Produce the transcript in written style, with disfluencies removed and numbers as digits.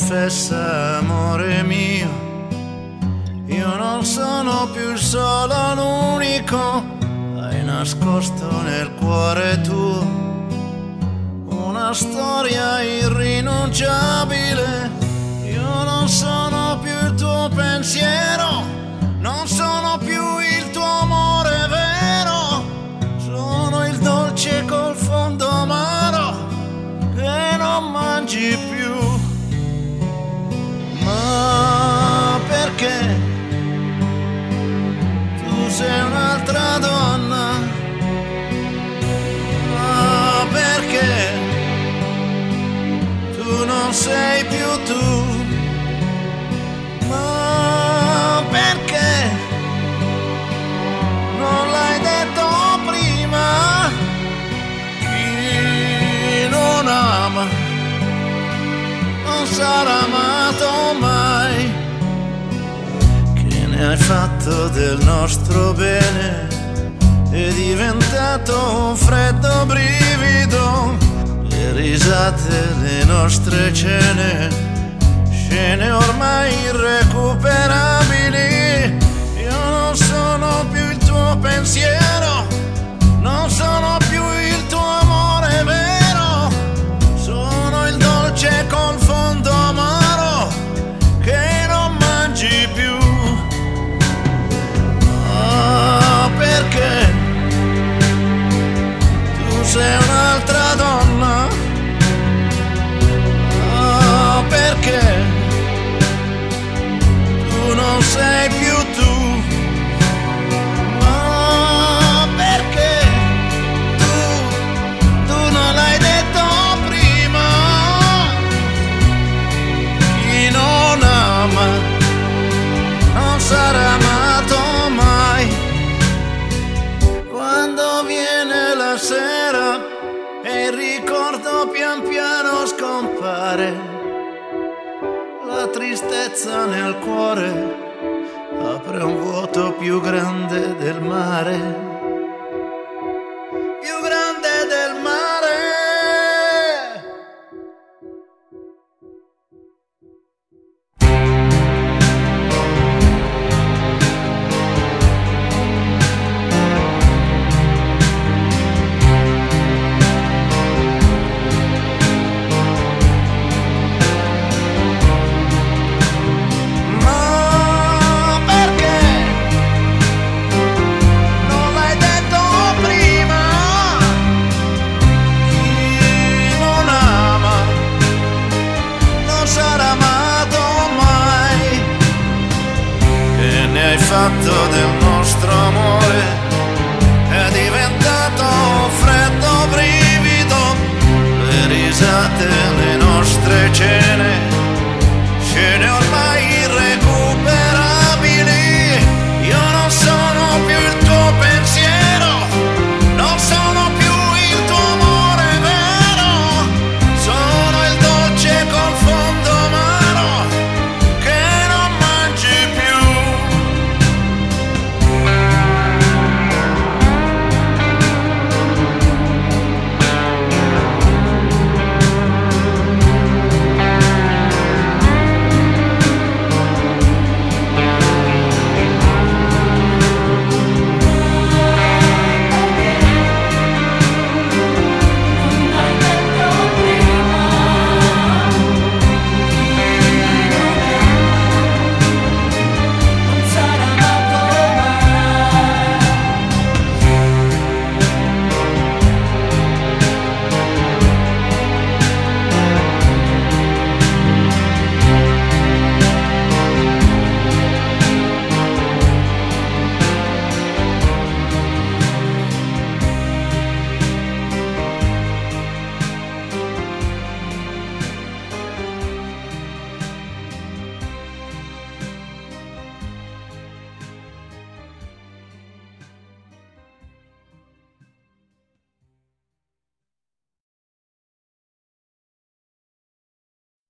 confessa, amore mio, io non sono più il solo, l'unico. Hai nascosto nel cuore tuo una storia irrinunciabile. Io non sono più il tuo pensiero, non sono più il tuo amore vero. Sono il dolce col fondo amaro che non mangi più. Ma perché tu sei un'altra donna? Ma perché tu non sei più tu? Ma perché non l'hai detto prima? Chi non ama non sarà amato mai. Che ne hai fatto del nostro bene? È diventato un freddo brivido. Le risate, le nostre cene, scene ormai irrecuperabili. Io non sono più il tuo pensiero, non sono più il tuo amore vero. Sono il dolce col fondo amaro che non mangi più. Ah, perché tu sei un'altra donna? Ah, perché tu non sei più tu? Ma perché tu non l'hai detto prima? Chi non ama non sarà amato mai. Quando viene la sera e il ricordo pian piano scompare, la tristezza nel cuore apre un vuoto più grande del mare, più grande del mare. Fatto del nostro amore è diventato un freddo brivido. Le risate, le nostre cene, scene ormai